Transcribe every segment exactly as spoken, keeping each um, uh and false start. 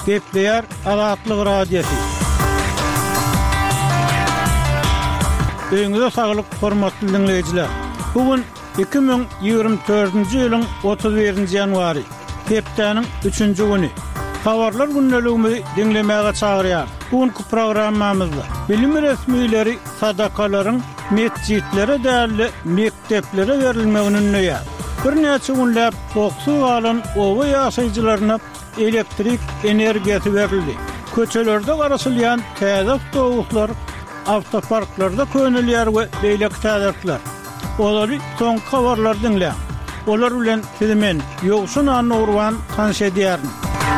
Gepleyer Azatlyk Radiosu. Öňüňizde saglyk, hormatly dinleýijiler. Bugün iki bin ýygrimi dördünji ýylyň otuz birinji ýanwary, hepdeniň üçünji güni. Habarlar günneligimizi dinlemäge çagyrýar. Bugünkü programmamyzda bilim resmiýetleri sadakalaryň mescitlere däli mekteplere berilmegini näýär. Bir näçe günläp toksu alan owa ýaşaýjylaryna elektrik energiýasy berildi. Köçelerde garaşylýan täze awtobuslar, avtoparklarda könülýär we beýleki täzelikler. Olary soňky habarlar dinleýär. Olar bilen sizimen ýogşun anurwan tanış edýärin.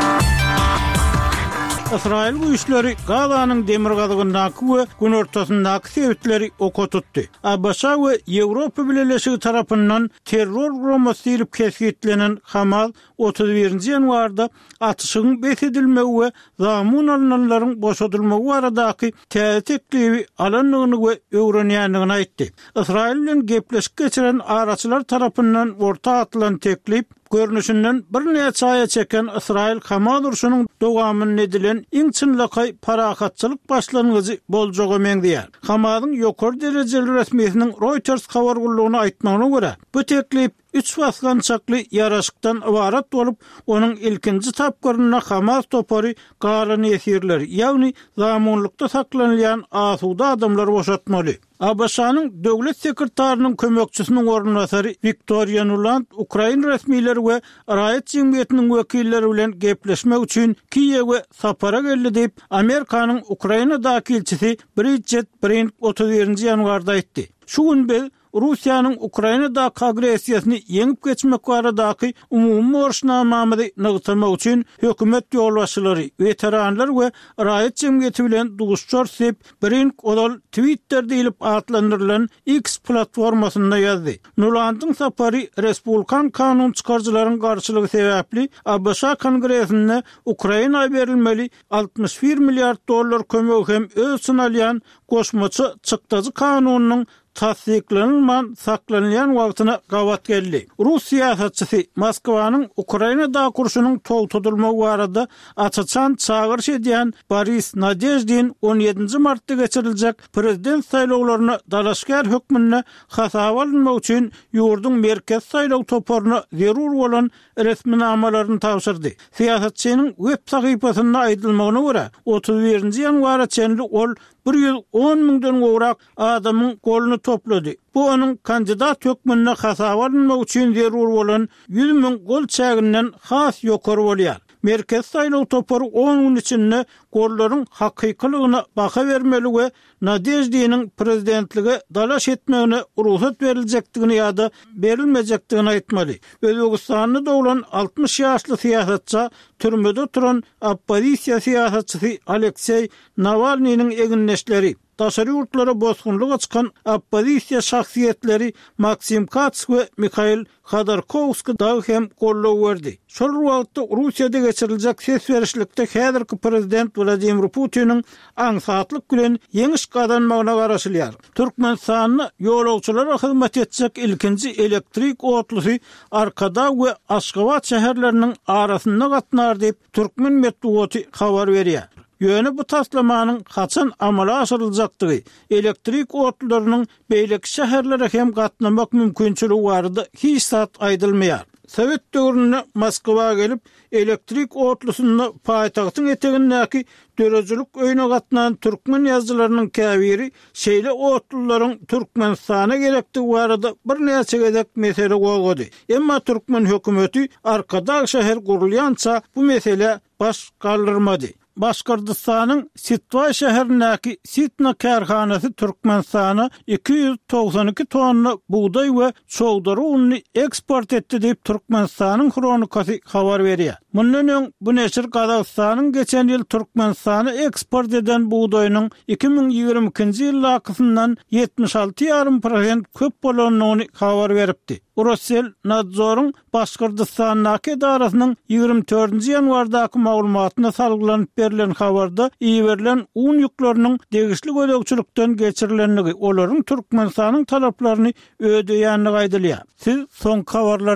İsrail güýçleri Gazanyň demir gazygyndaki we gün ortasyndaky sebitleri oka tutdy. Abaşa we Ýewropa Birleşigi tarapyndan terror gurulmasy diýilip kesgitlenen Hamas otuz birinji ýanwarda atyşyň besedilmegi we zamun alynanlaryň boşadylmagy baradaky täze teklibi alanlygyny we öwrenýändigini aýtdy. İsrail bilen gepleşik geçiren araçylar tarapyndan orta atylan teklip görnüşünden bir näçe aýa çeken İsrail Hamas urşunyň dowamyny edilen iň çynlakay parakatçylyk başlangyjy boljagy meňdiýär. Hamasyň ýokary derejeli resmiýetiniň Reuters habar gurulugyna aýtmagyna görä, bu teklip üç baslançakly ýaraşykdan ibarat bolup, onuň ilkinji tapgyryna Hamas topary galan esirleri, ýagny zamanlykda saklanýan asuda adamlar boşatmaly. Abaşanyň döwlet sekretarynyň kömekçisiniň ornasary Viktoria Nuland Ukraina resmiýetleri we raýat jemgyýetiniň wekilleri bilen gepleşmek üçin Kiýewe sapara geldi diýip Amerikanyň Ukrainadaky elçisi Bridget Brink otuz birinji ýanwarda aýtdy. Şu gün biz Russiýanyň Ukrainadaky agresiýasyny ýeňip geçmek baradaky umumy borçnamamyzy nygtamak üçin hökümet ýolbaşçylary, veteranlar we raýat jemgyýeti bilen duguşçar sep Brink odal Twitter diýilip atlandyrylan X platformasynda ýazdy. Nulandyň sapary Respublikan kanun çykarjylaryň garşylygy sebäpli Abaşa Kongresine Ukraina berilmeli altmış bir milliard dollar kömek hem öz synalýan goşmaçy çykdazy kanunynyň tasdiklenilman saklanýan wagtyna gawat geldi. Rus siýasatçysy Moskwanyň Ukrainada kurşunyň togtudylmagy barada açyçan çağırış edýän Boris Nadejdin on ýedinji martda geçiriljek prezident saýlawlaryna dalaşgar hökmüne hasaba alınmak üçin ýurduň merkez saýlaw toparyna zerur bolan resminamalaryny tapşyrdy. Siýasatçynyň web sahypasynda aýdylmagyna görä, otuz birinji ýanwara çenli ol bir yüz on miňden gowrak adamyň golunu toplady. Bu onun kandidat hökmüne hasaba alınmak üçin zerur bolan yüz miň gol çäginden has ýokary bolýar. Merkez saýlaw topary on gün içinde gollaryň hakykylygyna baka bermeli we Nadejdiniň prezidentligi dalaş etmegine ruhsat beriljekdigini ýa-da berilmejekdigini aýtmaly. Özbegistanyny dowlan altmış ýaşly siýasatçy türmede turan oppozisiýa siýasatçysy Aleksey Navalnyň eginleşleri, daşary ýurtlara bozgunlyk açykan oppozisiýa şahsiýetleri Maksim Kats we Mikhail Khodorkovskiy da hem gollaw berdi. Şol wagtda Russiýada geçiriljek ses berişlikde häzirki prezident Vladimir Putiniň aňsatlyk bilen ýeňiş kazanmagyna garaşylýar. Türkmenistanyny ýolagçylara hyzmat etjek ilkinji elektrik otlusy Arkada we Aşgabat şäherleriniň arasynda gatnar diýip Türkmen medeniýeti habar berýär. Ýöne bu taslamanyň haçan amala aşyryljakdygy, elektrik otlarynyň beýleki şäherlere hem gatnamak mümkinçiligi barada hiç zat aýdylmaýar. Sowet döwründe Moskwa gelip elektrik otlusyny paýtagtyň etegindäki dörejilik öýüne gatnan türkmen ýazgylarynyň käbiri şeýle otlularyň Türkmenistana gerektigi barada bir näçe gezek mesele goýdy. Emma türkmen hökümeti Arkada şäher gurulýança bu mesele baş galdyrmady. Başkurdistanyň Sitva şäherindäki Sitna karhanasy Türkmenistana iki yüz doksan iki tonna buğday we çoğdary uny eksport etdi diýip Türkmenistanyň kronikasy habar berýär. Mundan öň bu neşir Gazagystanyň geçen ýyl Türkmenistana eksport eden buğdaýynyň iki bin ýygrimi ikinji ýyldakyndan ýetmiş alty ýarym prosent köp bolanyny habar beripdi. Urusel Nadzoryň Başkurdistanyň edarasynyň ýygrimi dördünji ýanwardaky maglumatyna salgylanyp berilen habarda iýerilen un ýüklarynyň degişli gödökçülükden geçirilenligi olaryň Türkmenistanyň talaplaryny ödeýänligi aýdylýar. Siz soň habarlar